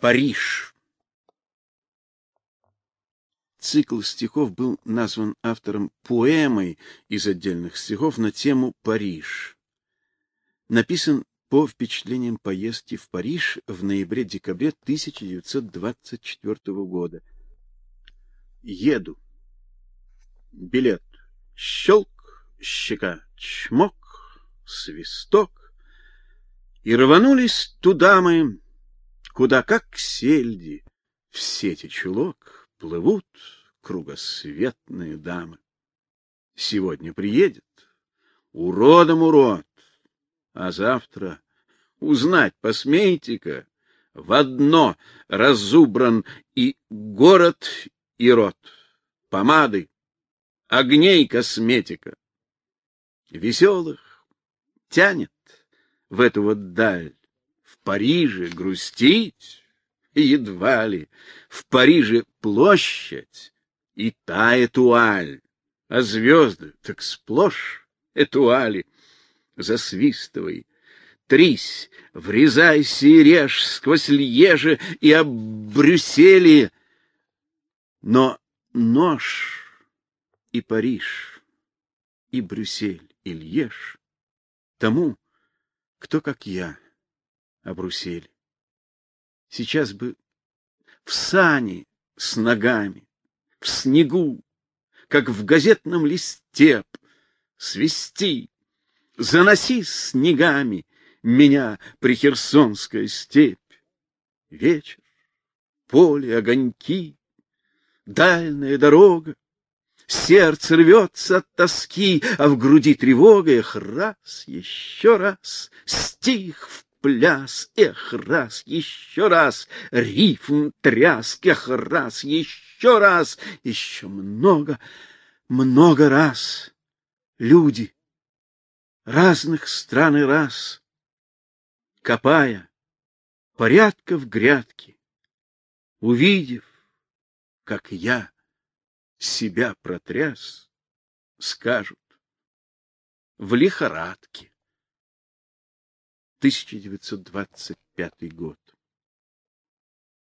Париж. Цикл стихов был назван автором поэмой из отдельных стихов на тему Париж. Написан по впечатлениям поездки в Париж в ноябре-декабре 1924 года. Еду. Билет. Щелк, щека, чмок, свисток. И рванулись туда мы, куда, как сельди, в сети чулок плывут кругосветные дамы. Сегодня приедет уродом урод, а завтра, узнать посмеете-ка, в одно разубран и город, и рот, помады, огней косметика. Веселых тянет в эту вот даль, в Париже грустить едва ли, в Париже площадь и та этуаль, а звезды так сплошь этуали. Засвистывай, трись, врезайся и режь сквозь Льежи и об Брюссели. Но нож и Париж, и Брюссель, и Льеж тому, кто, как я, о Брюсселе. Сейчас бы в сани с ногами, в снегу, как в газетном листе, свисти, заноси снегами меня прихерсонская степь. Вечер, поле, огоньки, дальняя дорога, сердце рвется от тоски, а в груди тревога. Эх, раз, еще раз, стих в пляс, эх, раз, еще раз, рифм тряск, эх, раз, еще много, много раз. Люди разных стран и рас, копая порядка в грядке, увидев, как я себя протряс, скажут: в лихорадке. 1925 год.